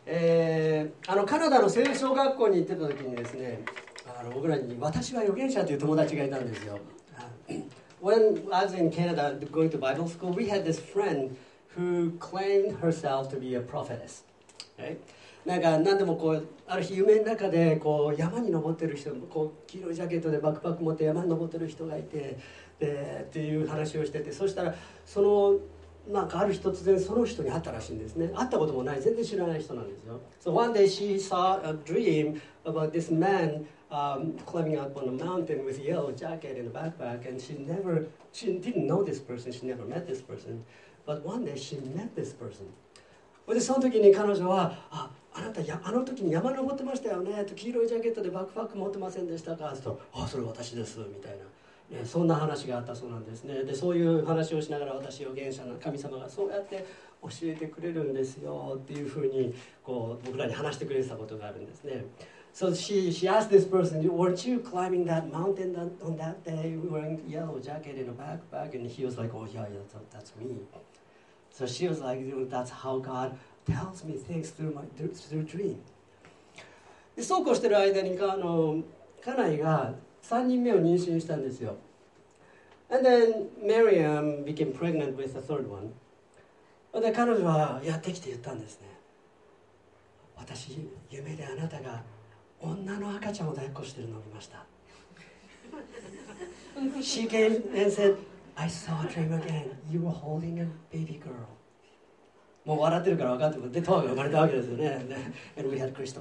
カナダの聖書学校に行ってた時にですね、僕らに私は預言者という友達がいたんですよ。When I was in Canada going to Bible school, we had this friend who claimed herself to be a prophetess. Right? なんか何でもこうある日夢の中でこう山に登ってる人、こう黄色いジャケットでバックパック持って山に登ってる人がいて、っていう話をしてて、そしたらそのなんかある日突然その人に会ったらしいんですね。会ったこともない全然知らない人なんですよ。So one day she saw a dream about this man climbing up on a mountain with a yellow jacket and a backpack, and she didn't know this person, she never met this person, but one day she met this person. でその時に彼女はあなたあの時に山登ってましたよねと、黄色いジャケットでバックパック持ってませんでしたかと言ったら、それ私ですみたいな、そんな話があったそうなんですね。でそういう話をしながら、私預言者の神様がそうやって教えてくれるんですよっていうふうにこう僕らに話してくれてたことがあるんですね。So she asked this person, weren't you climbing that mountain on that day wearing a yellow jacket and a backpack? And he was like, oh yeah, that's me. So she was like, that's how God tells me things through dream. でそうこうしてる間に家内が3人目を妊娠したんですよ。And then Miriam became pregnant with the third one. で彼女はやってきて言ったんですね。私夢であなたが女の赤ちゃんを抱っこしてるのを見ました。She came and said, I saw a dream again. You were holding a baby girl. もう笑ってるから分かってる。で、トアが生まれたわけですよね。And we had Christopher.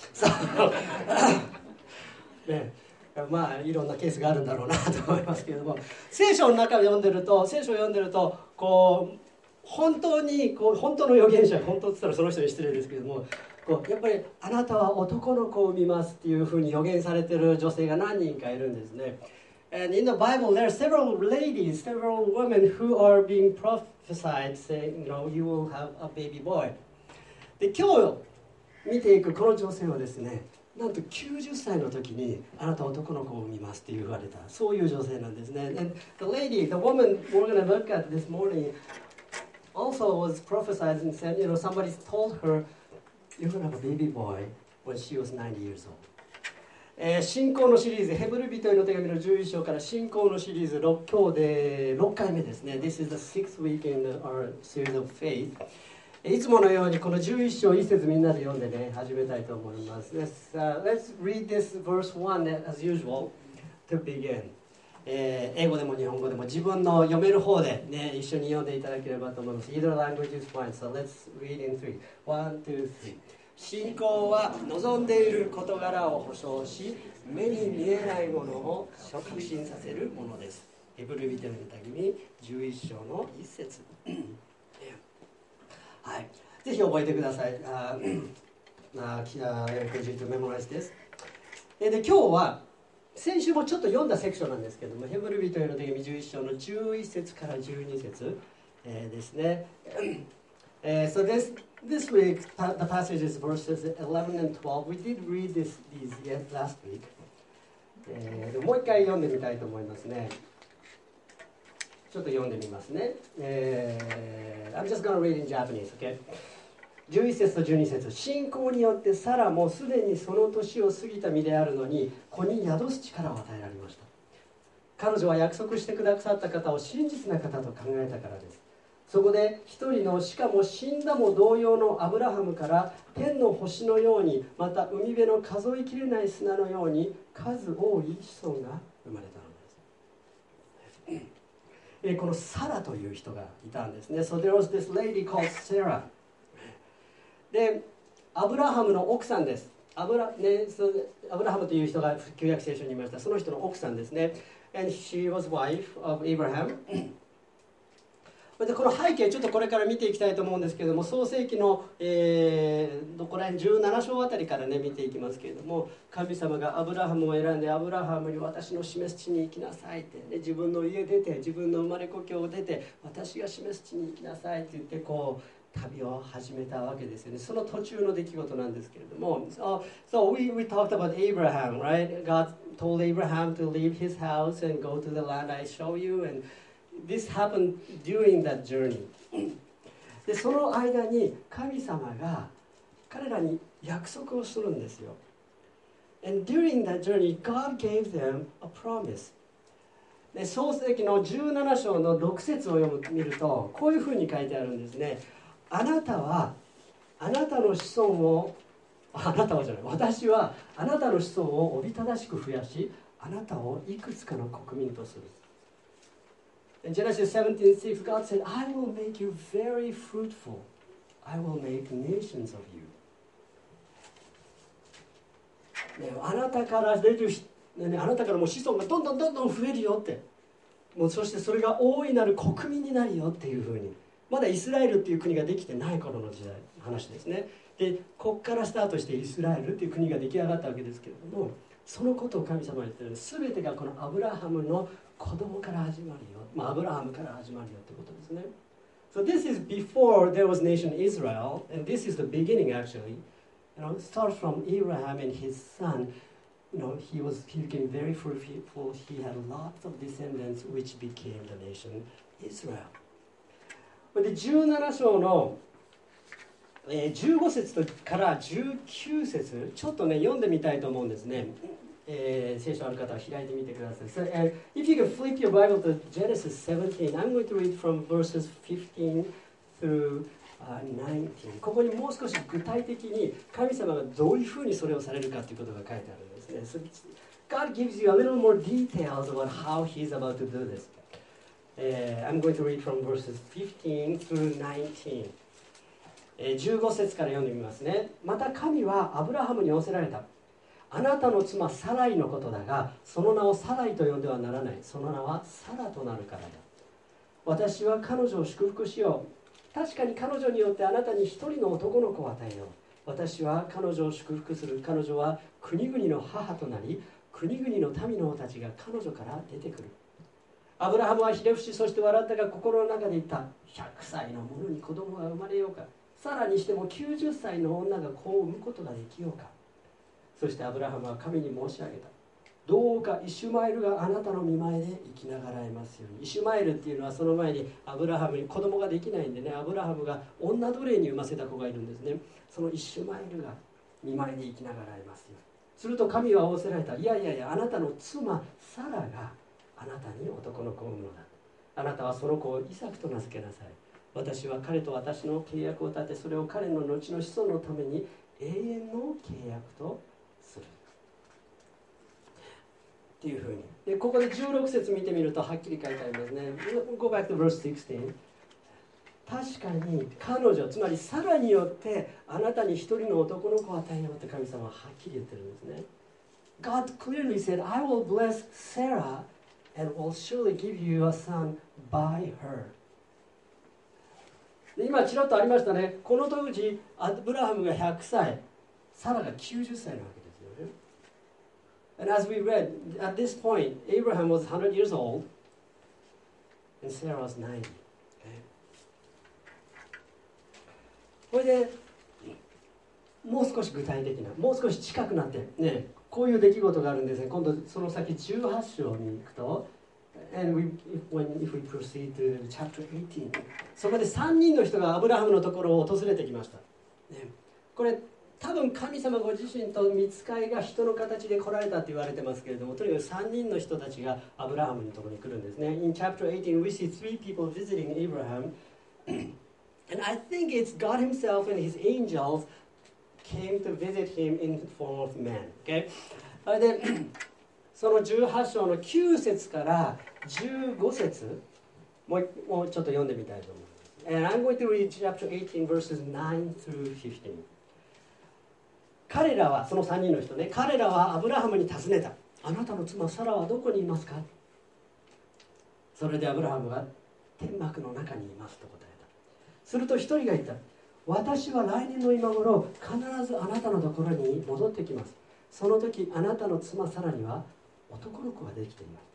ね、まあいろんなケースがあるんだろうなと思いますけれども、聖書の中を読んでるとこう本当の預言者、本当って言ったらその人に失礼ですけれども、やっぱりあなたは男の子を産みますっていうふうに予言されている女性が何人かいるんですね。And in the Bible there are several women who are being prophesied saying, you will have a baby boy. で今日見ていくこの女性はですね、なんと90歳の時にあなたは男の子を産みますって言われた、そういう女性なんですね。And the woman we're going to look at this morning also was prophesied and said, somebody told her You're going to have a baby boy when she was 90 years old. 信仰のシリーズ、ヘブル人への手紙の11章から信仰のシリーズ今日で6回目ですね。This is the 6th week in our series of faith. いつものようにこの11章1節みんなで読んでね、始めたいと思います。Let's read this verse 1 as usual to begin. 英語でも日本語でも自分の読める方で、ね、一緒に読んでいただければと思います。Either language is fine. So let's read in 3. 1, 2, 3. 信仰は望んでいる事柄を保証し、目に見えないものを確信させるものです。ヘブル人への手紙11章の1節はい、ぜひ覚えてください。encourage you to memorize this. で今日は先週もちょっと読んだセクションなんですけども、ヘブル人への手紙11章の11節から12節、ですね。So this week the passage is verses 11 and 12. We did read these last week. もう一回読んでみたいと思いますね。ちょっと読んでみますね。I'm just going to read in Japanese, okay? 11節と12節、信仰によってサラもすでにその年を過ぎた身であるのに子に宿す力を与えられました。彼女は約束してくださった方を真実な方と考えたからです。そこで一人の、しかも死んだも同様のアブラハムから天の星のように、また海辺の数えきれない砂のように数多い子孫が生まれたのです。このサラという人がいたんですね。So there was this lady called Sarah. で、アブラハムの奥さんです。アブラハムという人が旧約聖書にいました。その人の奥さんですね。And she was wife of Abraham. でこの背景ちょっとこれから見ていきたいと思うんですけれども、創世記の、どこら辺17章あたりからね見ていきますけれども、神様がアブラハムを選んで、アブラハムに私の示す地に行きなさいって、ね、自分の家出て、自分の生まれ故郷を出て、私が示す地に行きなさいって言ってこう旅を始めたわけですよね。その途中の出来事なんですけれども、So we talked about Abraham, right? God told Abraham to leave his house and go to the land I show you, and this happened during that journey. でその間に神様が彼らに約束をするんですよ。And during that journey, God gave them a promise. で創世記の17章の6節を見るとこういうふうに書いてあるんですね。あなたはあなたの子孫を私はあなたの子孫をおびただしく増やしあなたをいくつかの国民とする。In Genesis 17:6, God said, I will make you very fruitful. I will make nations of you. あなたから出るあなたからもう子孫がどんどん増えるよって、もうそしてそれが大いなる国民になるよっていうふうに、まだイスラエルっていう国ができてない頃の時代話ですね。でここからスタートしてイスラエルっていう国が出来上がったわけですけれども、そのことを神様は言ってる。全てがこのアブラハムの子供から始まるよ、アブラハムから始まるよってことですね。So this is before there was nation Israel, and this is the beginning actually. It starts from Abraham and his son. He became very fruitful. He had lots of descendants, which became the nation Israel. で17章の15節から19節ちょっとね読んでみたいと思うんですね。聖書ある方は開いてみてください。So, if you can flip your Bible to Genesis 17, I'm going to read from verses 15 through 19. ここにもう少し具体的に神様がどういうふうにそれをされるかということが書いてあるんですね。So, God gives you a little more details about how He's about to do this. I'm going to read from verses 15 through 19. 15節から読んでみますね。また神はアブラハムに仰せられた。あなたの妻サライのことだが、その名をサライと呼んではならない。その名はサラとなるからだ。私は彼女を祝福しよう。確かに彼女によってあなたに一人の男の子を与えよう。私は彼女を祝福する。彼女は国々の母となり、国々の民の王たちが彼女から出てくる。アブラハムはひれ伏し、そして笑ったが心の中で言った。100歳の者に子供が生まれようか。さらにしても90歳の女が子を産むことができようか。そしてアブラハムは神に申し上げた。どうかイシュマエルがあなたの御前で生きながらえますように。イシュマエルっていうのはその前にアブラハムに子供ができないんでね、アブラハムが女奴隷に産ませた子がいるんですね。そのイシュマエルが御前で生きながらえますように。すると神は仰せられた。いやいやいや、あなたの妻サラがあなたに男の子を産むのだ。あなたはその子をイサクと名付けなさい。私は彼と私の契約を立て、それを彼の後の子孫のために永遠の契約とするっていうふうに。でここで16節見てみるとはっきり書いてありますね。 Go back to verse 16. 確かに彼女、つまりサラによってあなたに一人の男の子を与えようって神様ははっきり言ってるんですね。 God clearly said, I will bless Sarah and will surely give you a son by her. で今ちらっとありましたね。この当時アブラハムが100歳、サラが90歳なわけですよね。And as we read, at this point, Abraham was 100 years old and Sarah was 90. これでもう少し具体的な、もう少し近くなってね、こういう出来事があるんですね。今度その先18章に行くと、And if we proceed to chapter 18, そこで3人の人がアブラハムのところを訪れてきました、ね、これ多分神様ご自身と御使いが人の形で来られたと言われてますけれども、とにかく3人の人たちがアブラハムのところに来るんですね。 In chapter 18 we see 3 people visiting Abraham and I think it's God himself and his angels came to visit him in the form of man. Okay? でその18章の9節から15節もうちょっと読んでみたいと思います。And I'm going to read chapter 18 verses 9 through 15. 彼らは、その3人の人ね、彼らはアブラハムに尋ねた。あなたの妻サラはどこにいますか。それでアブラハムが天幕の中にいますと答えた。すると一人が言った。私は来年の今頃必ずあなたのところに戻ってきます。その時あなたの妻サラには男の子ができています。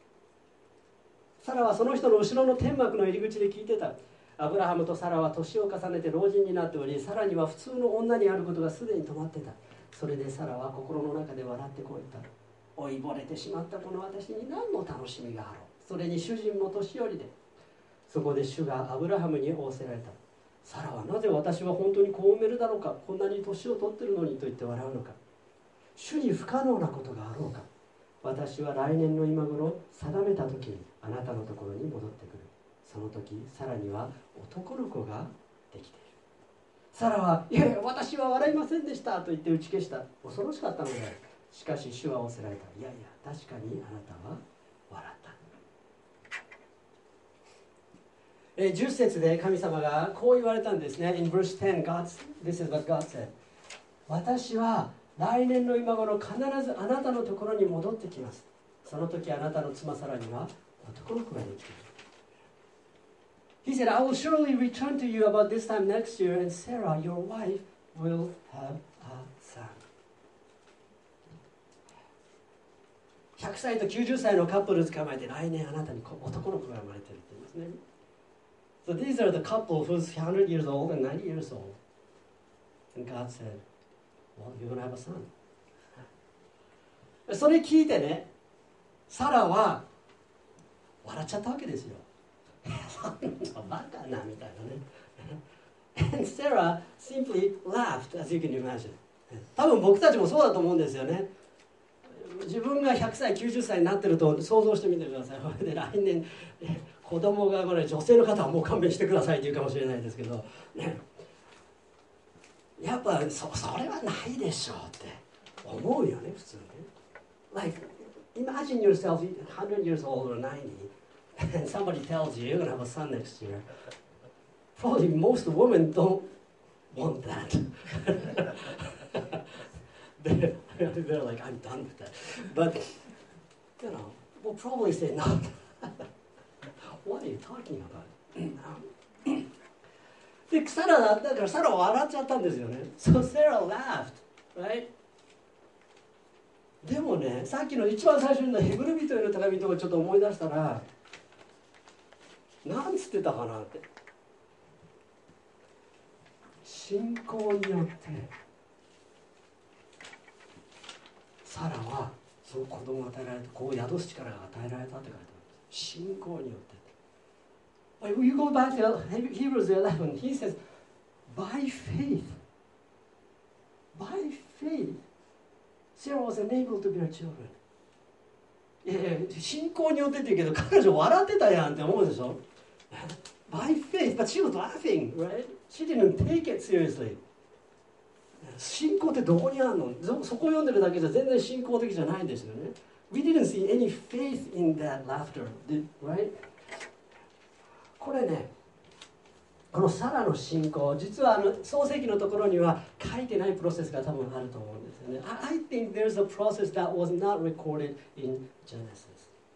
サラはその人の後ろの天幕の入り口で聞いてた。アブラハムとサラは年を重ねて老人になっており、サラには普通の女にあることがすでに止まってた。それでサラは心の中で笑ってこう言った。老いぼれてしまったこの私に何の楽しみがあろう。それに主人も年寄りで。そこで主がアブラハムに仰せられた。 サラはなぜ私は本当に子を産めるだろうか、こんなに年を取ってるのにと言って笑うのか。主に不可能なことがあろうか。私は来年の今頃定めた時にあなたのところに戻ってくる。その時サラには男の子ができている。サラは、いやいや私は笑いませんでしたと言って打ち消した。恐ろしかったのである。しかし主は仰せられた。いやいや確かにあなたは笑った。10節で神様がこう言われたんですね。 In verse 10, This is what God said. 私は来年の今頃必ずあなたのところに戻ってきます。その時あなたの妻サラには男の子ができている。He said, I will surely return to you about this time next year, and Sarah, your wife, will have a son. 100歳と90歳のカップル捕まえて、来年あなたに男の子が生まれているって言いますね。So these are the couple who's 100 years old and 90 years old. And God said, well, you're going to have a son. それ聞いてね、サラは笑っちゃったわけですよ。バカなみたいなね。And Sarah simply laughed, as you can imagine. 多分僕たちもそうだと思うんですよね。自分が100歳90歳になってると想像してみてください。で来年子供がこれ女性の方はもう勘弁してくださいって言うかもしれないですけど、ね、やっぱそれはないでしょうって思うよね普通ね。Like imagine yourself 100 years old or 90 and somebody tells you you're gonna have a son next year. Probably most women don't want that. They're like, I'm done with that. But, you know, we'll probably say, no. What are you talking about? で、だからサラは笑っちゃったんですよね。So Sarah laughed, right? でもね、さっきの一番最初のヘブル人への手紙とかちょっと思い出したら、なんつってたかなって。信仰によってサラはその子供を与えられて、こう宿す力が与えられたって書いてあるんです。信仰によって。When you go back to Hebrews 11, he says, by faith, Sarah was unable to bear children. いやいや、信仰によってって言うけど、彼女笑ってたやんって思うでしょ。By faith, but she was laughing, right? She didn't take it seriously. 信仰ってどこにあるの？そこを読んでるだけじゃ全然信仰的じゃないんですよね。We didn't see any faith in that laughter, right? これね、このサラの信仰、実は創世記のところには書いてないプロセスが多分あると思うんですよね。I think there's a process that was not recorded in Genesis.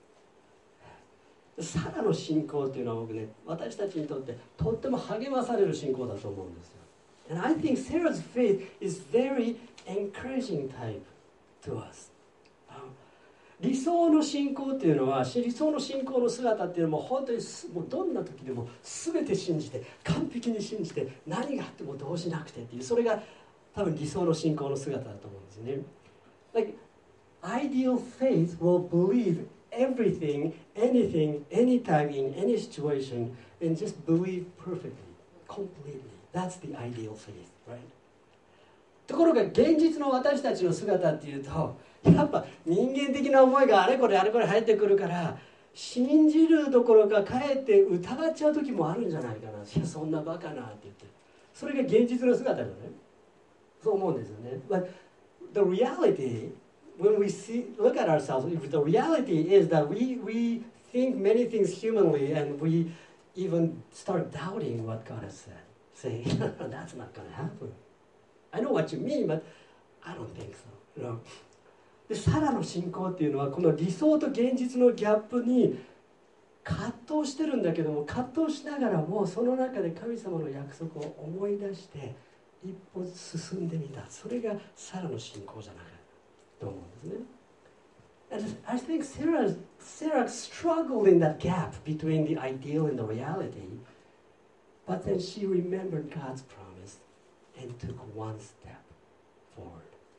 サラの信仰っていうのは僕ね、私たちにとってとっても励まされる信仰だと思うんですよ。And I think Sarah's faith is very encouraging type to us. 理想の信仰っていうのは、理想の信仰の姿っていうのはもう本当にもうどんな時でも全て信じて、完璧に信じて、何があっても動じなくてっていう、それが多分理想の信仰の姿だと思うんですよね。Like, ideal faith will believe everything, anything, anytime, in any situation, and just believe perfectly, completely.That's the ideal faith, right? ところが現実の私たちの姿っていうと、やっぱ人間的な思いがあれこれ入ってくるから、信じるどころかかえって疑っちゃう時もあるんじゃないかな。いやそんなバカなって言って、それが現実の姿だね。そう思うんですよね。But the reality, when we look at ourselves, the reality is that we think many things humanly, and we even start doubting what God has said.Say, that's not going to happen. I know what you mean, but I don't think so. You know? で、サラの信仰っていうのはこの理想と現実のギャップに葛藤してるんだけども、葛藤しながらもその中で神様の約束を思い出して一歩進んでみた。それがサラの信仰じゃないかと思うんですね。And I think Sarah struggled in that gap between the ideal and the reality.But then she remembered God's promise and took one step forward.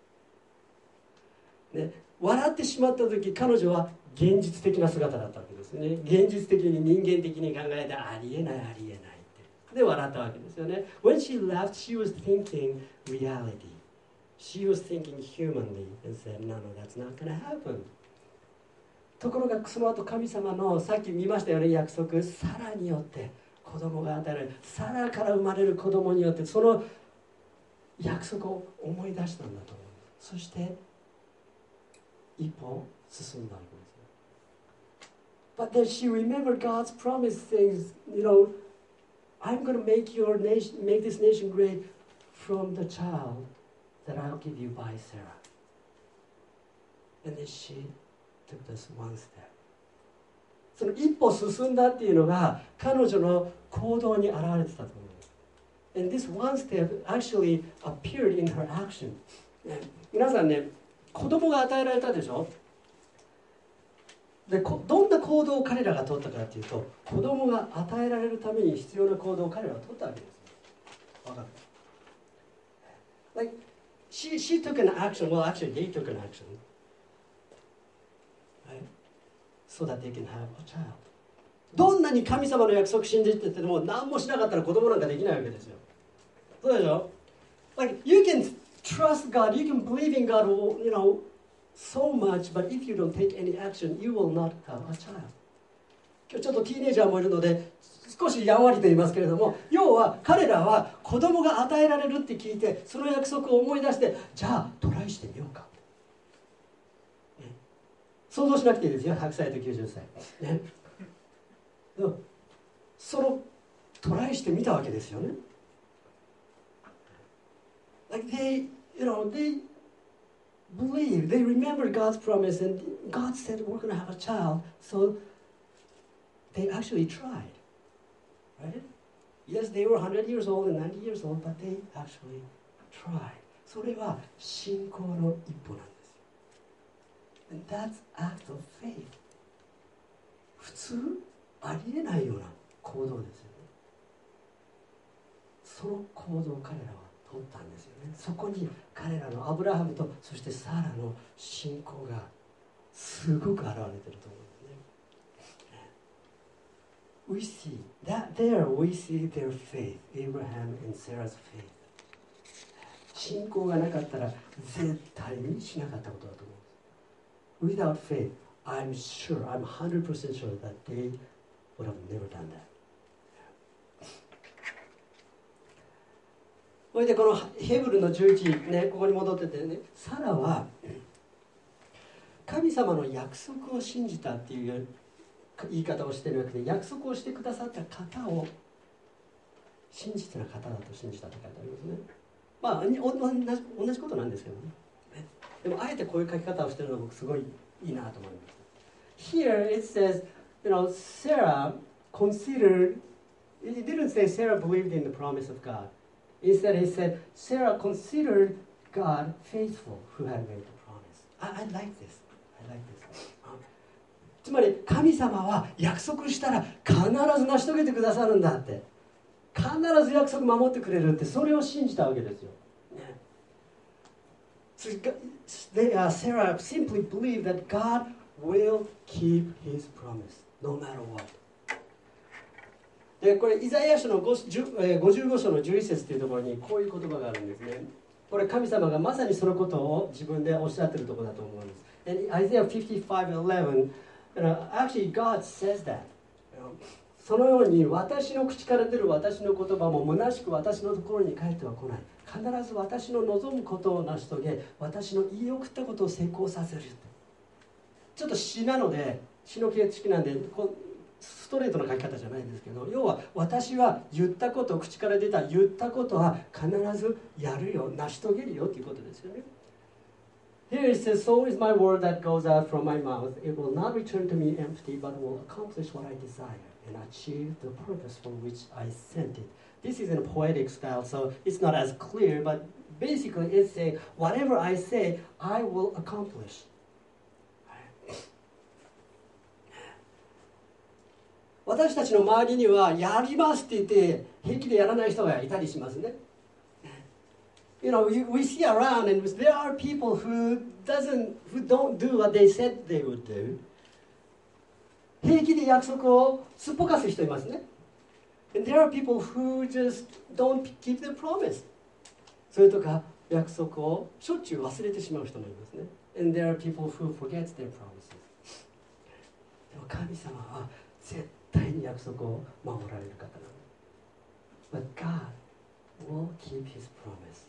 ね、笑ってしまった時、彼女は現実的な姿だったわけですね。現実的に人間的に考えてありえないって。 で笑ったわけですよね。When she laughed, she was thinking reality. She was thinking humanly and said, no, that's not going to happen. ところがその後神様のさっき見ましたよね、約束、サラによって子供が与えられる、サラから生まれる子供によってその約束を思い出したんだと思う。そして一歩進んだわけですよ。But then she remembered God's promise, things, I'm going to make this nation great from the child that I'll give you by Sarah. And then she took this one step. その一歩進んだっていうのが彼女の行動に現れてたと思う。And this one step actually appeared in her action. 皆さんね、子供が与えられたでしょ。で、どんな行動を彼らが取ったかっていうと、子供が与えられるために必要な行動を彼らは取ったわけですよ。分かる？ Like, she took an action. Well, actually, they took an action, right? So that they can have a child. どんなに神様の約束信じてても何もしなかったら子供なんかできないわけですよ。そうでしょ？ Like, you can trust God, you can believe in God, so much, but if you don't take any action, you will not have a child. 今日ちょっとティーネイジャーもいるので少しやんわりと言いますけれども、要は彼らは子供が与えられるって聞いてその約束を思い出して、じゃあトライしてみようか、想像しなくていいですよ、100歳と90歳、ね、そのトライしてみたわけですよね。Like they believe, they remember God's promise, and God said we're going to have a child, so they actually tried, right? Yes, they were 100 years old and 90 years old, but they actually tried. それは信仰の一歩なんですよ。And that's act of faith. 普通ありえないような行動ですよね。その行動を彼らは取ったんですよね。そこに彼らのアブラハムとそしてサラの信仰がすごく現れてると思うんですね。We see that there we see their faith, Abraham and Sarah's faith. 信仰がなかったら絶対にしなかったことだと思うんです。Without faith, I'm 100% sure that they would have never done that. それでこのヘブルの11、ね、ここに戻っててね、サラは神様の約束を信じたっていう言い方をしてるわけで、約束をしてくださった方を真実な方だと信じたと書いてありますね。まあ同じことなんですけどね。でもあえてこういう書き方をしてるのが僕すごいいいなと思います。Here it says, Sarah considered, it didn't say Sarah believed in the promise of God.Instead, he said, Sarah considered God faithful who had made the promise. I like this. つまり神様は約束したら必ず成し遂げてくださるんだって。必ず約束守ってくれるって、それを信じたわけですよ。ね、Sarah simply believed that God will keep his promise, no matter what.でこれイザヤ書の55章の11節というところにこういう言葉があるんですね。これ神様がまさにそのことを自分でおっしゃっているところだと思うんです。And Isaiah 55:11, actually God says that. そのように私の口から出る私の言葉も虚しく私のところに帰っては来ない。必ず私の望むことを成し遂げ、私の言い送ったことを成功させる。ちょっと詩なので、詩の形式なんでストレートな書き方じゃないんですけど、要は私は言ったこと、口から出た言ったことは必ずやるよ、成し遂げるよということですよね。Here it says, So is my word that goes out from my mouth. It will not return to me empty, but will accomplish what I desire and achieve the purpose for which I sent it. This is in a poetic style, so it's not as clear, but basically it's saying, whatever I say, I will accomplish.私たちの周りにはやりますって言って平気でやらない人がいたりしますね。We see around and there are people who don't do what they said they would do. 平気で約束をすっぽかす人いますね。 And there are people who just don't keep their promise. それとか約束をしょっちゅう忘れてしまう人もいますね。And there are people who forget their promises. でも神様は絶対に約束を守られる方なの。But God will keep His promise.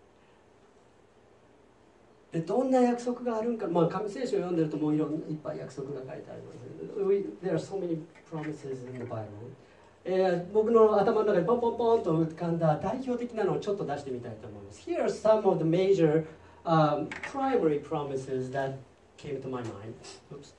でどんな約束があるんか、神聖書を読んでるともういっぱい約束が書いてあります。There are so many promises in the Bible. 僕の頭の中にポンポンポンと浮かんだ代表的なのをちょっと出してみたいと思います。Here are some of the major primary promises that came to my mind. Oops.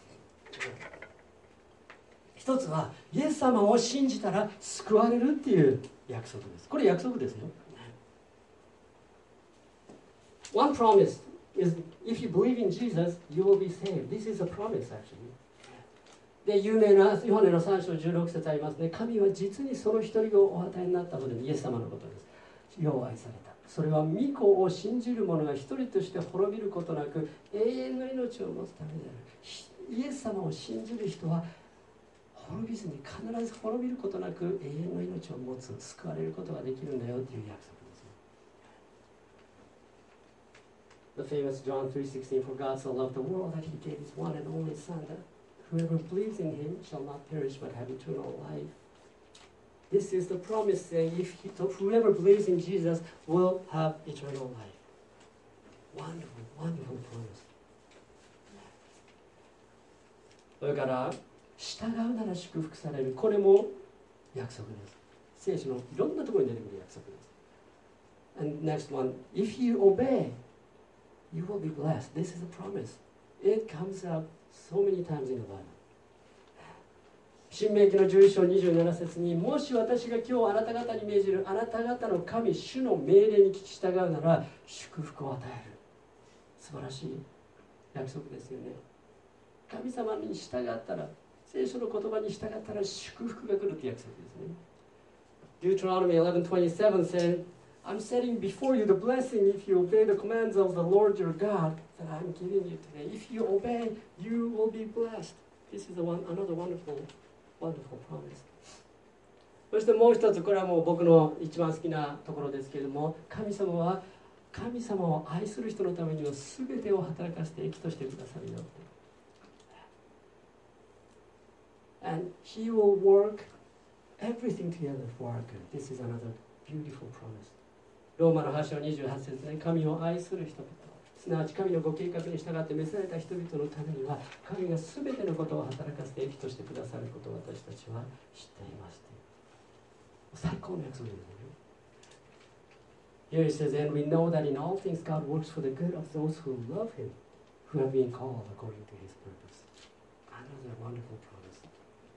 一つはイエス様を信じたら救われるっていう約束です。これ約束ですよ。One promise is if you believe in Jesus, you will be saved. This is a promise actually. で有名なヨハネの3章16節ありますね。神は実にその一人をお与えになったので、イエス様のことです。世を愛された。それは御子を信じる者が一人として滅びることなく永遠の命を持つためである。イエス様を信じる人は滅びずに必ず滅びることなく永遠の命を持つ、救われることができるんだよという約束です。The famous John 3:16, for God so loved the world that He gave His one and only Son, that whoever believes in Him shall not perish but have eternal life. This is the promise saying, whoever believes in Jesus will have eternal life. Wonderful, wonderful promise. それから従うなら祝福される。これも約束です。聖書のいろんなところに出てくる約束です。And next one, if you obey, you will be blessed. This is a promise. It comes up so many times in the Bible. 申命記の11章27節に、もし私が今日あなた方に命じるあなた方の神主の命令に聞き従うなら祝福を与える。素晴らしい約束ですよね。神様に従ったら、聖書の言葉に従ったら祝福が来るって約束ですね。Deuteronomy 11:27 said, I'm setting before you the blessing if you obey the commands of the Lord your God that I'm giving you today. If you obey, you will be blessed. This is another wonderful promise. そしてもう一つ、これはもう僕の一番好きなところですけれども、神様は神様を愛する人のためには全てを働かせて益としてくださるよ。And He will work everything together for our good. This is another beautiful promise. ローマの8章28節ね、神を愛する人々、すなわち神のご計画に従って召された人々のためには、神が全てのことを働かせて益としてくださることを私たちは知っています。最高の約束ですね。Here it says, and we know that in all things God works for the good of those who love Him, who have been called according to His purpose. Another wonderful promise.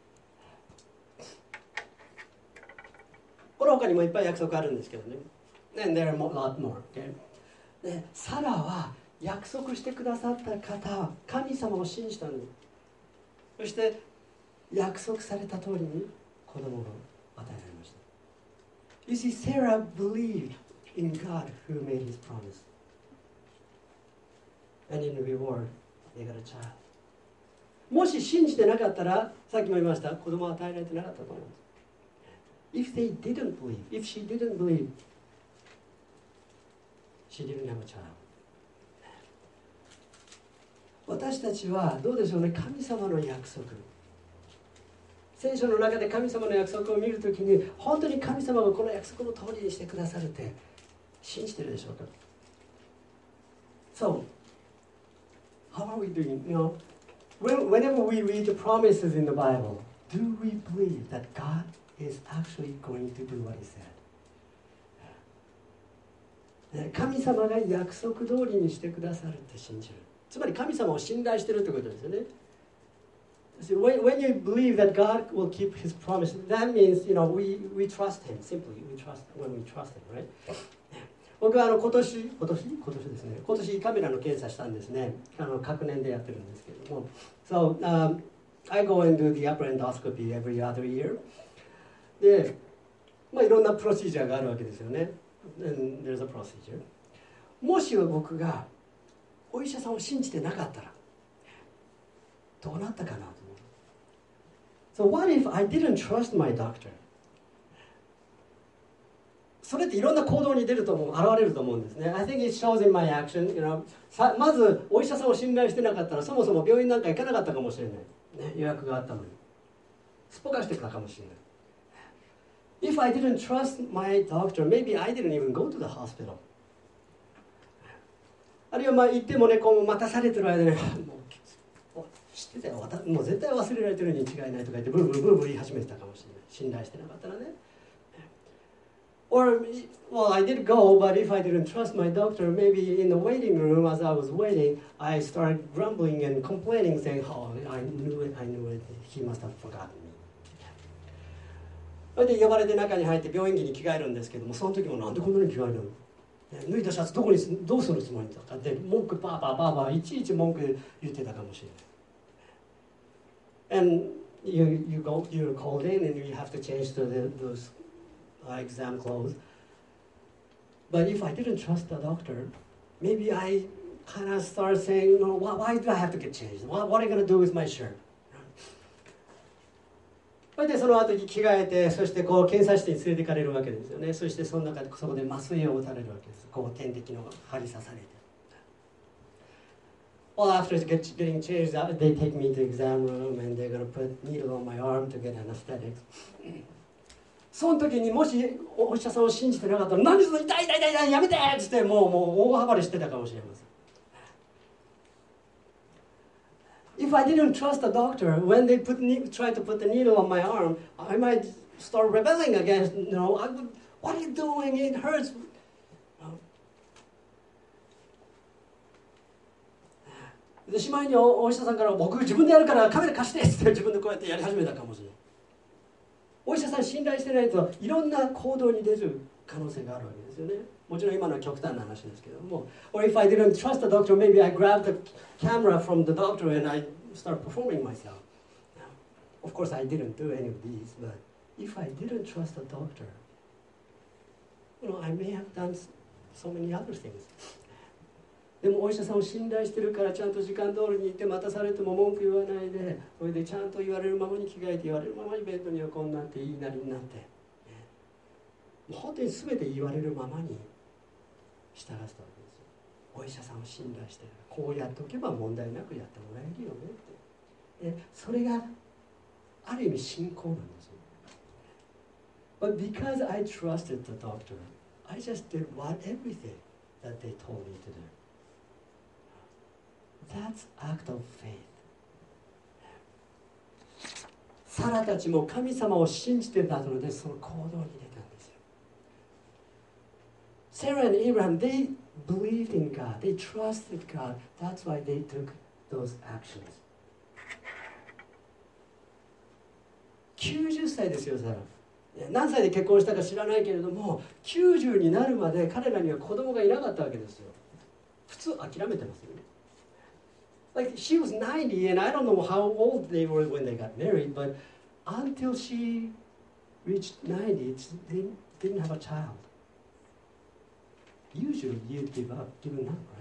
この他にもいっぱい約束あるんですけどね。And there are a lot more. Okay? でサラは約束してくださった方、神様を信じたのに、そして約束された通りに子供が与えられました。You see, Sarah believed in God who made His promise. And in reward, they got a child. もし信じてなかったら、さっきも言いました、子供は与えられてなかったと思います。If they didn't believe, if she didn't believe, she didn't have a child. 私たちはどうでしょうね、神様の約束。聖書の中で神様の約束を見るときに、本当に神様がこの約束の通りにしてくださるって信じてるでしょうか。So, how are we doing? You know, whenever we read the promises in the Bible, do we believe that God is actually going to do what He said? 神様が約束通りにしてくださるって信じる。つまり神様を信頼してるってことですよね。So when you believe that God will keep His promise, that means, you know, we trust Him. Simply, we trust when we trust Him, right? 僕は今年ですね。今年カメラの検査したんですね。各年でやってるんですけれども。So, I go and do the upper endoscopy every other year. で、いろんなプロシージャーがあるわけですよね。And there's a procedure. もし僕がお医者さんを信じてなかったらどうなったかなと。So what if I didn't trust my doctor? それっていろんな行動に出ると思う、現れると思うんですね。I think it shows in my action、まずお医者さんを信頼してなかったらそもそも病院なんか行かなかったかもしれない、ね、予約があったのにすっぽかしてたかもしれない。If I didn't trust my doctor, maybe I didn't even go to the hospital. あるいは行ってもね、こう待たされてる間にもう知ってたよ、もう絶対忘れられてるに違いないとか言ってブーブーブーブー言い始めてたかもしれない。信頼してなかったらね。Or, well, I did go, but if I didn't trust my doctor, maybe in the waiting room as I was waiting, I started grumbling and complaining, saying, oh, I knew it, he must have forgotten me. それで呼ばれて中に入って病院着に着替えるんですけども、その時もなんでこんなに着替えるの、脱いだシャツどうするつもりだったって文句パーパーパーパーいちいち文句言ってたかもしれない。And you're called in and you have to change to those exam clothes. But if I didn't trust the doctor, maybe I kind of start saying, no, why do I have to get changed? What are you going to do with my shirt? それでその後に着替えて、そしてこう検査室に連れて行かれるわけですよね。そしてその中でそこで麻酔を打たれるわけです。こう点滴の針刺されて。Well, after getting changed, they take me to the exam room and they're going to put needle on my arm to get anesthetics. その時にもしお医者さんを信じてなかったら、何その痛いやめてって言ってもう大暴れしてたかもしれません。If I didn't trust the doctor, when they try to put the needle on my arm, I might start rebelling against, what are you doing? It hurts. でしまいにお医者さんから僕自分でやるからカメラ貸してって自分でこうやってやり始めたかもしれない。お医者さん信頼してないといろんな行動に出る可能性があるわけですよね。もちろん今のは極端な話ですけども。Or if I didn't trust the doctor, maybe I grabbed the camera from the doctor and I start performing myself. Of course, I didn't do any of these, but if I didn't trust the doctor, I may have done so many other things. でもお医者さんを信頼してるからちゃんと時間通りに行って待たされても文句言わないで、それでちゃんと言われるままに着替えて言われるままにベッドに横になって言いなりになって、本当に全て言われるままに従ったわけですよ。お医者さんを信頼してるからこうやっておけば問題なくやってもらえるよねって。それがある意味信仰なんですよ。But because I trusted the doctor, I just did everything that they told me to do.That's act of faith. サラたちも神様を信じてたのでその行動に出たんですよ。Sarah and Abraham, they believed in God. They trusted God. That's why they took those actions. 90歳ですよ、サラ。何歳で結婚したか知らないけれども、90になるまで彼らには子供がいなかったわけですよ。普通諦めてますよね。Like she was 90 and I don't know how old they were when they got married, but until she reached 90, they didn't have a child. Usually you give up, right?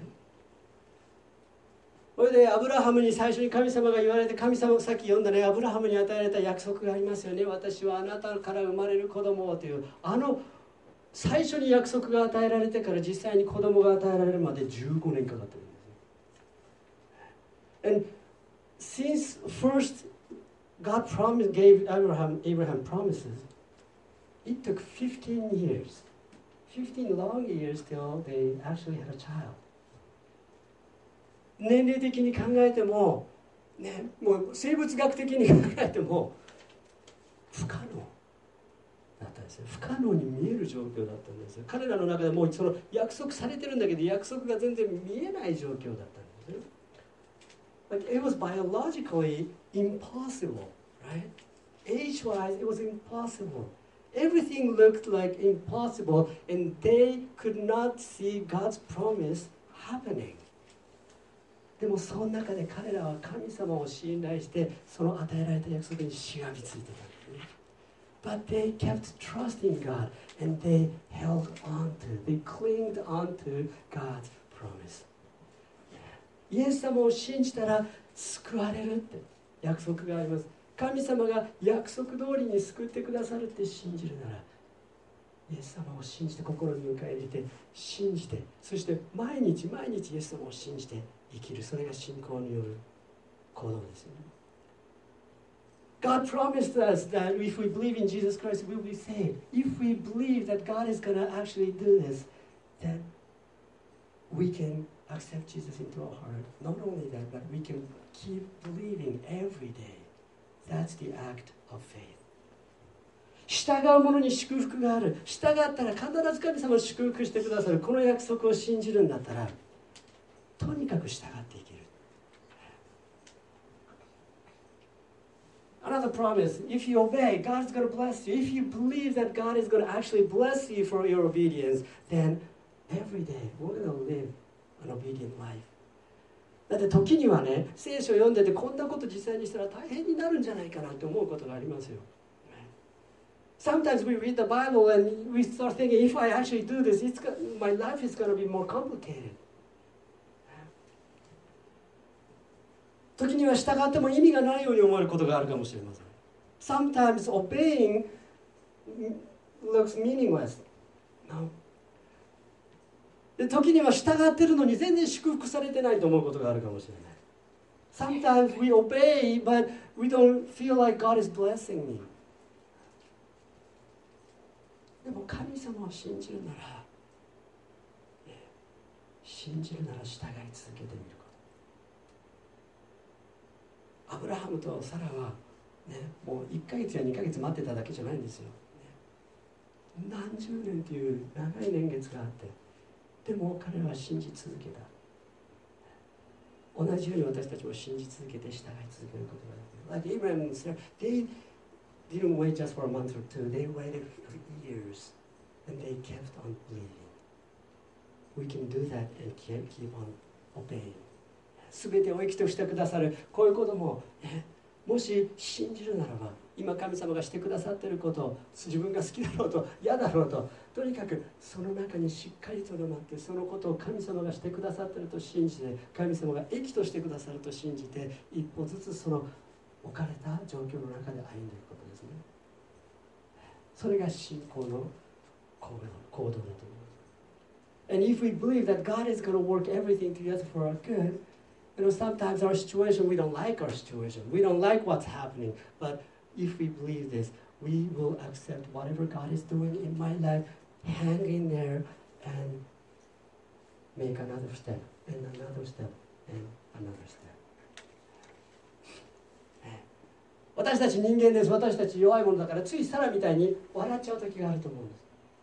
それでアブラハムに最初に神様が言われて、神様さっき読んだね、アブラハムに与えられた約束がありますよね。私はあなたから生まれる子供をという、最初に約束が与えられてから実際に子供が与えられるまで15年かかってる。And since first God gave Abraham promises, it took 15 years, 15 long years till they actually had a child. 年齢的に考えても、もう生物学的に考えても不可能だったんですよ。不可能に見える状況だったんですよ。彼らの中でもうその約束されてるんだけど約束が全然見えない状況だったんですね。Like it was biologically impossible, right? Age-wise, it was impossible. Everything looked like impossible, and they could not see God's promise happening. でもその中で彼らは神様を信頼してその与えられた約束にしがみついてたんですね。But they kept trusting God, and they held on to, they clinged on to God's promise. イエス様を信じたら救われるって約束があります。神様が約束通りに救ってくださるって信じるならイエス様を信じて心に迎え入れて信じて、そして毎日毎日イエス様を信じて生きる、それが信仰による行動ですよね。God promised us that if we believe in Jesus Christ, we will be saved. If we believe that God is going to actually do this, then we can accept Jesus into our heart. Not only that, but we can keep believing every day. That's the act of faith. 従う者に祝福がある。従ったら必ず神様を祝福してくださる。この約束を信じるんだったら、とにかく従っていける。Another promise, if you obey, God's going to bless you. If you believe that God is going to actually bless you for your obedience, then every day we're going to live an obedient life. だって時にはね、聖書を読んでてこんなこと実際にしたら大変になるんじゃないかなって思うことがありますよ。Sometimes we read the Bible and we start thinking, if I actually do this, my life is going to be more complicated. 時には従っても意味がないように思えることがあるかもしれません。Sometimes obeying looks meaningless. No. で時には従っているのに全然祝福されてないと思うことがあるかもしれない。Sometimes we obey, but we don't feel like God is blessing me. でも神様を信じるなら、信じるなら従い続けてみること。アブラハムとサラは、ね、もう1ヶ月や2ヶ月待ってただけじゃないんですよ。何十年という長い年月があって、でも彼らは信じ続けた。同じように私たちも信じ続けて従い続けることができる。Like Abraham and Sarah, they didn't wait just for a month or two. They waited for years, and they kept on believing. We can do that and keep on obeying. すべてを益としてくださるこういうことも、もし信じるならば、今神様がしてくださっていることを自分が好きだろうと嫌だろうと、とにかくその中にしっかりとどまって、そのことを神様がしてくださっていると信じて、神様が益としてくださると信じて、一歩ずつその置かれた状況の中で歩んでいくことですね。それが信仰の行動だと思います。And if we believe that God is going to work everything together for our good, you know, sometimes our situation, we don't like our situation. We don't like what's happening. But if we believe this, we will accept whatever God is doing in my life, hang in there, and make another step, and another step, and another step. 私たち人間です。私たち弱いものだから、ついサラみたいに笑っちゃう時があると思うんです。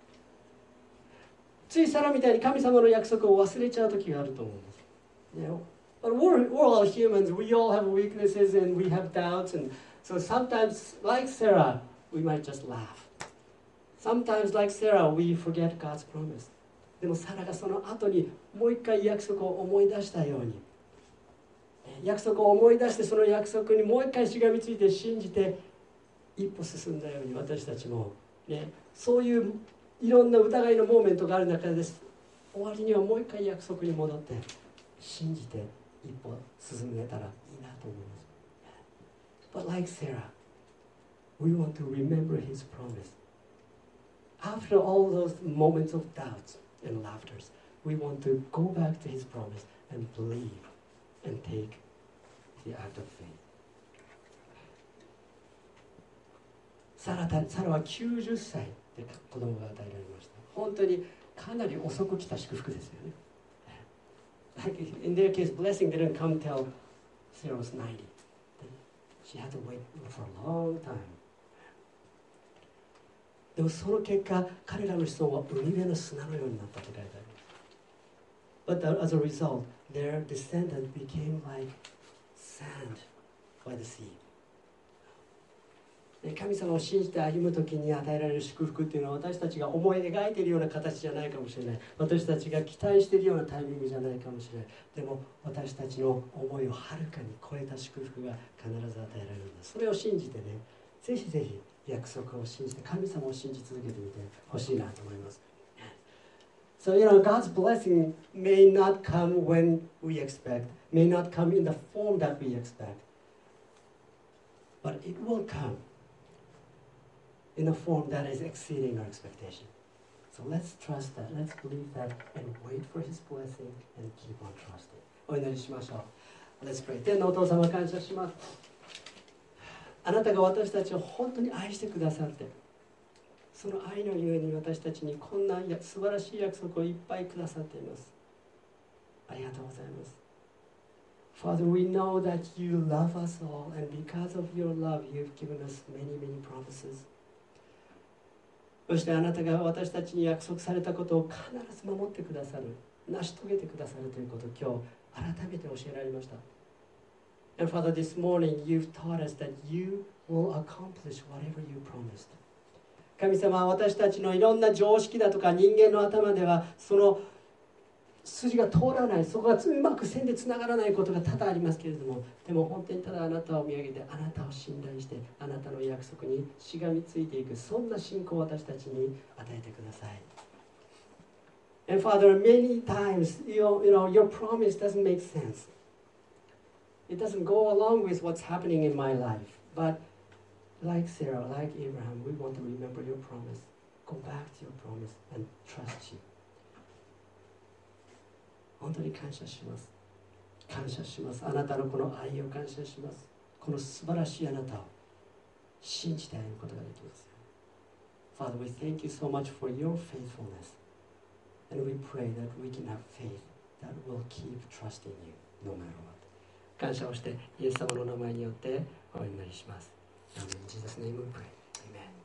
ついサラみたいに神様の約束を忘れちゃう時があると思うんです。You know? But we're all humans. We all have weaknesses and we have doubts. And so sometimes, like Sarah, we might just laugh. Sometimes, like Sarah, we forget God's promise. でもサラがその後にもう一回約束を思い出したように、約束を思い出してその約束にもう一回しがみついて信じて一歩進んだように、私たちも、ね、そういういろんな疑いのモーメントがある中です。終わりにはもう一回約束に戻って信じて一歩進めたらいいなと思います。But like Sarah, we want to remember his promise. After all those moments of doubts and laughters, we want to go back to his promise and believe and take the act of faith. サラは90歳で子供が与えられました。本当にかなり遅く来た祝福ですよね。Like in their case, blessing didn't come till Sarah was 90. She had to wait for a long time. でもその結果、彼らの子孫は海辺の砂のようになったと書いてあります。But as a result, their descendants became like sand by the sea. 神様を信じて歩むときに与えられる祝福っていうのは、私たちが思い描いているような形じゃないかもしれない。私たちが期待しているようなタイミングじゃないかもしれない。でも私たちの思いをはるかに超えた祝福が必ず与えられるんです。それを信じてね、ぜひぜひ約束を信じて神様を信じ続けてみてほしいなと思います。So, you know, God's blessing may not come when we expect, may not come in the form that we expect, but it will come in a form that is exceeding our expectation. So let's trust that, let's believe that, and wait for His blessing and keep on trusting. お祈りしましょう。Let's pray. 天のお父様、感謝します。あなたが私たちを本当に愛してくださって、その愛のゆえに私たちにこんな素晴らしい約束をいっぱいくださっています。ありがとうございます。Father, we know that you love us all, and because of your love, you've given us many, many promises. そしてあなたが私たちに約束されたことを必ず守ってくださる、成し遂げてくださるということを今日改めて教えられました。And Father, this morning you've taught us that you will accomplish whatever you promised. 神様は私たちのいろんな常識だとか人間の頭ではその筋が通らない、そこがうまく線でつながらないことが多々ありますけれども、でも本当にただあなたを見上げて、あなたを信頼して、あなたの約束にしがみついていく、そんな信仰を私たちに与えてください。And Father, many times your promise doesn't make sense. It doesn't go along with what's happening in my life. But like Sarah, like Abraham, we want to remember your promise. Go back to your promise and trust you.本当に感謝します。感謝します。あなたのこの愛を感謝します。この素晴らしいあなたを信じて歩むことができます。Father, we thank you so much for your faithfulness. And we pray that we can have faith that will keep trusting you no matter what. 感謝をしてイエス様の名前によってお祈りします。Amen. In Jesus' name we pray. Amen.